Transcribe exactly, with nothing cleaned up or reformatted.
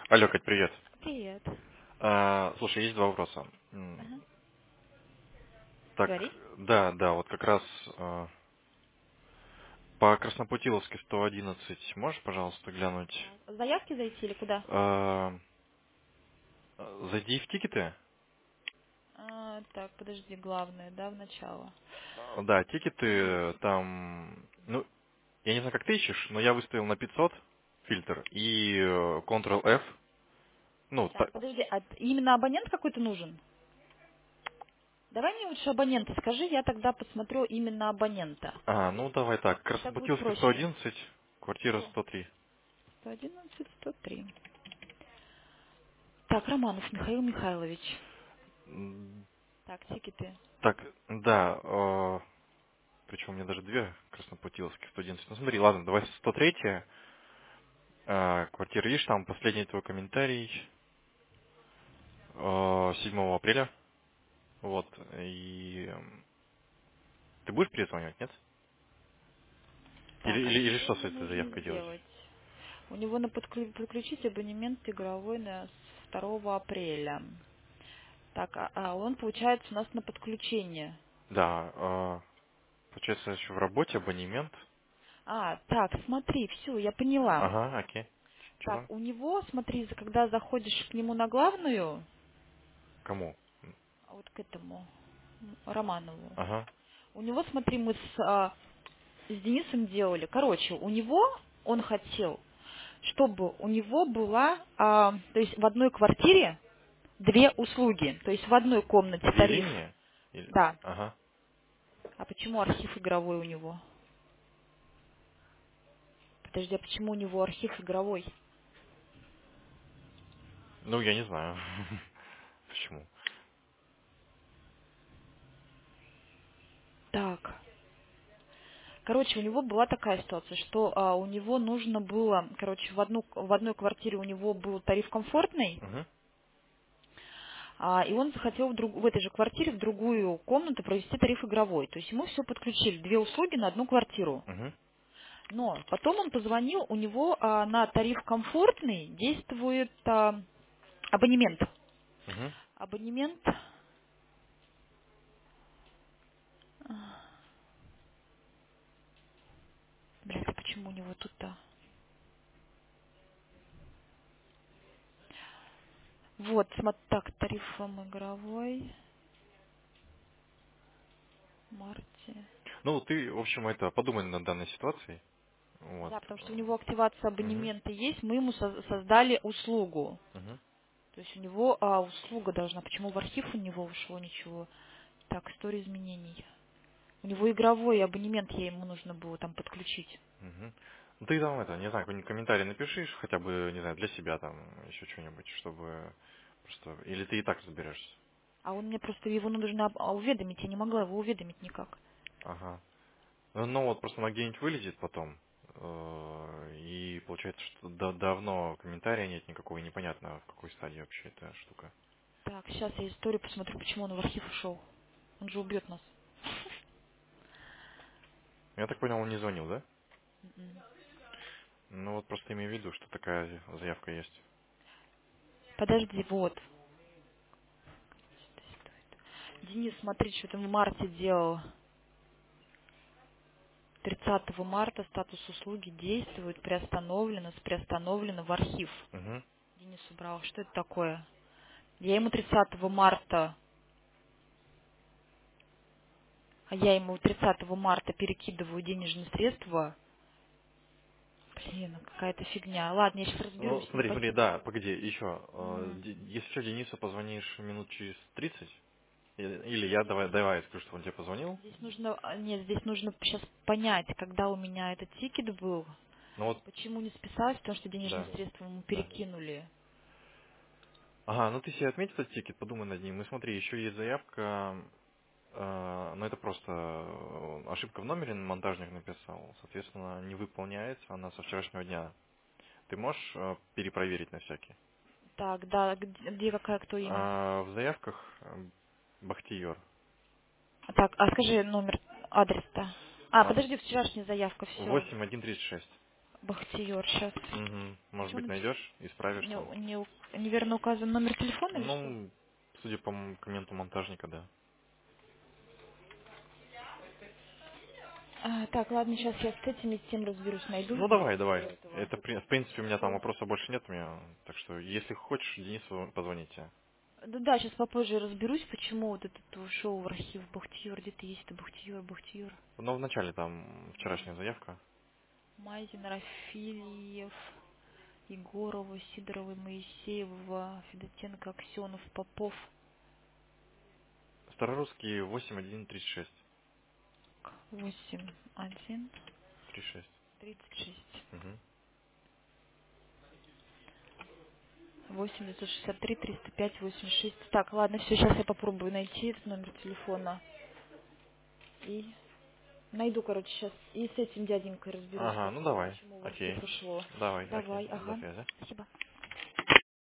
Алло, Кать, привет. Привет. А, слушай, есть два вопроса. М, Ага. Так, Говори. да, да, вот как раз а, по Краснопутиловски сто одиннадцать можешь, пожалуйста, глянуть? Так. Заявки зайти или куда? А, зайди в тикеты. А, так, подожди, главное, да, в начало. А, Да, тикеты там, ну, я не знаю, как ты ищешь, но я выставил на пятьсот фильтр и э, контрол-эф. Ну, та- Так, подожди, а т- именно абонент какой-то нужен? Давай мне лучше абонента скажи, я тогда посмотрю именно абонента. а, ну давай так, Мне так будет Краснопутиловский сто проще. одиннадцать, квартира Сто. сто три. сто одиннадцать, сто три. Так, Романов Михаил Михайлович. М, Так, тикеты. Так, да, э, причем у меня даже две краснопутиловских сто одиннадцать. Ну смотри, ладно, давай сто три. Э, квартира, видишь, там последний твой комментарий э, седьмого апреля. Вот. И м, ты будешь перезванивать, нет? Или, Так, а или, или что что с мне этой нужно заявкой делать? сделать? У него на подклю- подключить абонемент игровой на с второго апреля. Так, а, а он, получается, у нас на подключение. Да, э, получается, еще в работе абонемент. А, так, смотри, все, я поняла. Ага, окей. Что Так, там? у него, смотри, за- когда заходишь к нему на главную, Кому? а вот к этому м, Романову, Ага. у него, смотри, мы с, а, с Денисом делали. Короче, у него он хотел, чтобы у него была, а, то есть в одной квартире две услуги. То есть в одной комнате Две тариф. линии? Или... Да. Ага. А почему архив игровой у него? Подожди, а почему у него архив игровой? Ну, я не знаю. Почему? Так. Короче, у него была такая ситуация, что а, у него нужно было, короче, в, одну, в одной квартире у него был тариф комфортный, Угу. а, и он захотел в, друг- в этой же квартире в другую комнату провести тариф игровой. То есть ему все подключили, две услуги на одну квартиру. Угу. Но потом он позвонил, у него а, на тариф комфортный действует а, абонемент. Угу. Абонемент... а, Блядь, а почему у него тут-то... Вот, смотри, так, тарифом игровой, в марте. Ну, ты, в общем, это подумай над данной ситуацией. Вот. Да, потому что у него активация Угу. абонемента есть, мы ему со- создали услугу. Угу. То есть у него а, услуга должна. Почему в архив у него ушло ничего? Так, история изменений. У него игровой абонемент, я ему нужно было там подключить. Мгм. Ну ты там это, не знаю, какой-нибудь комментарий напишешь, хотя бы, не знаю, для себя там еще что-нибудь, чтобы просто. Или ты и так разберешься. А он мне просто его нужно об- а, уведомить, я не могла его уведомить никак. Ага. Ну ну, вот просто она где-нибудь вылезет потом. э, И получается, что да- давно комментария нет никакого, и непонятно, в какой стадии вообще эта штука. Так, сейчас я историю посмотрю, почему он в архив ушел. Он же убьет нас. Я так понял, он не звонил, да? М-м. Ну вот просто имею в виду, что такая заявка есть. Подожди, вот. Денис, смотри, что ты в марте делал. тридцатого марта статус услуги действует, приостановлено, с приостановлено в архив. Угу. Денис убрал. Что это такое? Я ему тридцатого марта, а я ему тридцатого марта перекидываю денежные средства. Блин, какая-то фигня. Ладно, я сейчас Ну, разберусь с ним. смотри, смотри, Спасибо. да, погоди, еще. э, Мгм. Ди- Если что, Денису позвонишь минут через тридцать. Или или я давай, давай скажу, что он тебе позвонил. Здесь нужно, а, нет, здесь нужно сейчас понять, когда у меня этот тикет был, Ну вот, почему не списалось, потому что денежные да, средства ему да. перекинули. Ага, ну ты себе отметь этот тикет, подумай над ним. И смотри, еще есть заявка, э, но это просто э, ошибка в номере монтажник написал. Соответственно, не выполняется она со вчерашнего дня. Ты можешь э, перепроверить на всякий? Так, да, где, где какая, кто имя? А в заявках э, Бахтиер. Так, а скажи номер, адрес-то. А, А, подожди, вчерашняя заявка, все. восемь один тридцать шесть. Бахтиер, сейчас. Угу. Может быть, найдешь, исправишь Не, там. не у- неверно указан номер телефона или что? Ну, судя по м- комменту монтажника, да. А, так, ладно, сейчас я с этим и с тем разберусь, найду Ну, из давай, всего давай. этого. Это, при- в принципе, у меня там Всё. вопросов больше нет у меня. Так что, если хочешь, Денису позвоните. Да, да, сейчас попозже разберусь, почему вот этот ушел в архив Бахтиер, где-то есть это Бахтиер, Бахтиер. Но вначале там вчерашняя заявка. Мазин, Рафильев, Егорова, Сидорова, Моисеева, Федотенко, Аксенов, Попов. Старорусский восемь один тридцать шесть. восемь, один, тридцать шесть. тридцать шесть. Угу. восемь девятьсот шестьдесят три триста пять восемьдесят шесть. Так, ладно, все, сейчас я попробую найти этот номер телефона. И найду, короче, сейчас. И с этим дяденькой разберусь, Ага, ну почему, давай. почему в архив Окей. ушло. Давай, окей. Давай, До ага. связи. Спасибо.